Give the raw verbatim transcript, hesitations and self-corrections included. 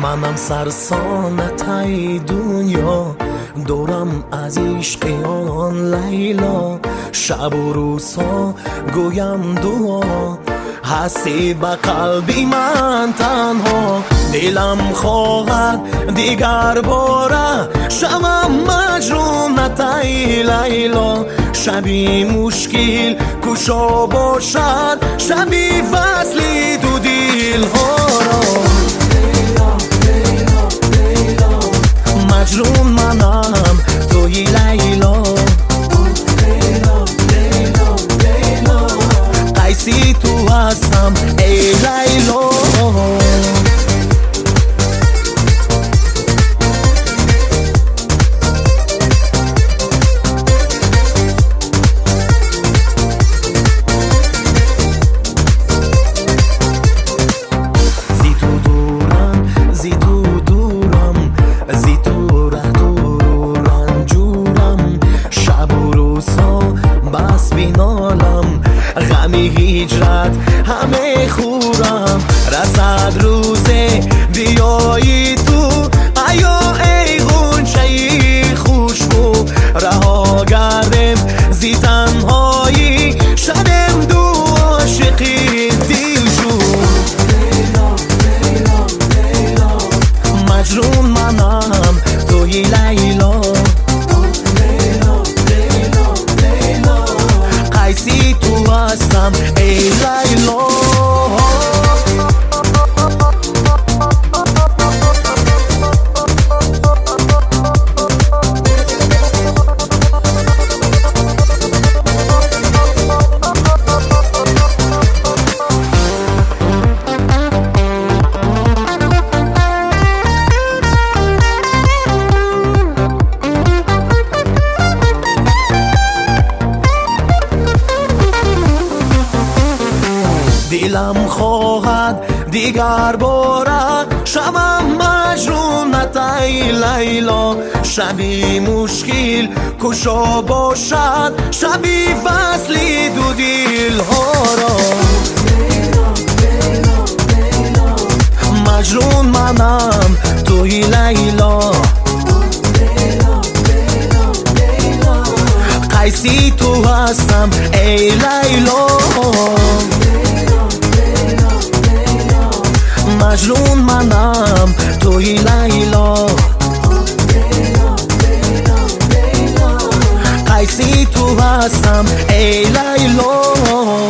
منم سرسانتای دنیا، دورم از عشق آن لیلا. شب و روزها گویم دعا، هستی به قلبی من تنها. دلم خواهد دیگر باره شوم مجنون نتای لیلا. شبی مشکل کشا باشد، شبی فصلی دو دل ها را. مجنون منم توی لیلا، قیسی تو هستم ای لیلا. هجرت همه خورم، رسد روزه بیایی تو. ایا ای غنچه خوشبو، رها گردم زی تنهایی. شدم دو عاشقی دلجو، مجنون منم توی لیلا. قیسی تو هستم ای لیلا. دلم خواهد دیگر باره شوم مجنون نتای لیلا. شبی مشکل کشا باشد، شبی فصلی دو دل ها را. مجنون منم توی لیلا، قیسی تو هستم ای لیلا. مجنون منم توی لیلا، قیسی تو هستم ای لیلا.